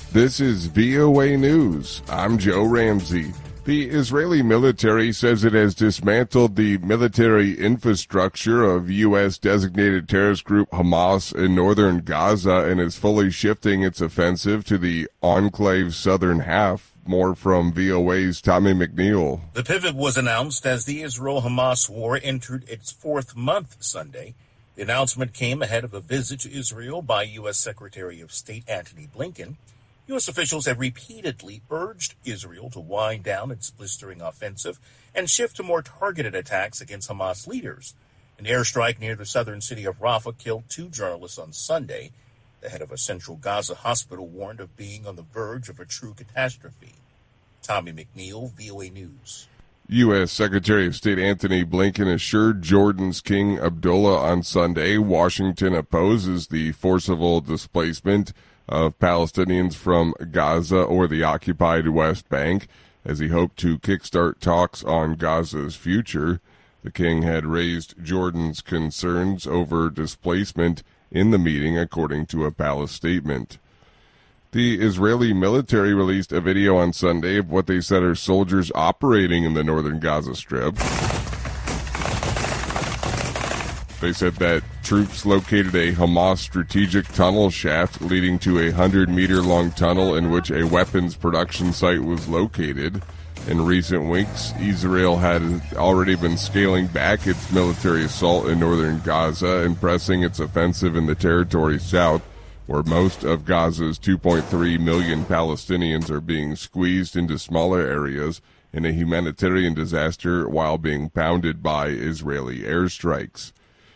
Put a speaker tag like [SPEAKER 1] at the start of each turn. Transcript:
[SPEAKER 1] This is VOA News. I'm Joe Ramsey. The Israeli military says it has dismantled the military infrastructure of U.S.-designated terrorist group Hamas in northern Gaza and is fully shifting its offensive to the enclave's southern half. More from VOA's Tommy McNeil.
[SPEAKER 2] The pivot was announced as the Israel-Hamas war entered its fourth month Sunday. The announcement came ahead of a visit to Israel by U.S. Secretary of State Antony Blinken. U.S. officials have repeatedly urged Israel to wind down its blistering offensive and shift to more targeted attacks against Hamas leaders. An airstrike near the southern city of Rafah killed 2 journalists on Sunday. The head of a central Gaza hospital warned of being on the verge of a true catastrophe. Tommy McNeil, VOA News.
[SPEAKER 1] U.S. Secretary of State Antony Blinken assured Jordan's King Abdullah on Sunday Washington opposes the forcible displacement of Palestinians from Gaza or the occupied West Bank, as he hoped to kickstart talks on Gaza's future. The king had raised Jordan's concerns over displacement in the meeting, according to a palace statement. The Israeli military released a video on Sunday of what they said are soldiers operating in the northern Gaza Strip. They said that troops located a Hamas strategic tunnel shaft leading to a 100-meter-long tunnel in which a weapons production site was located. In recent weeks, Israel had already been scaling back its military assault in northern Gaza and pressing its offensive in the territory south, where most of Gaza's 2.3 million Palestinians are being squeezed into smaller areas in a humanitarian disaster while being pounded by Israeli airstrikes.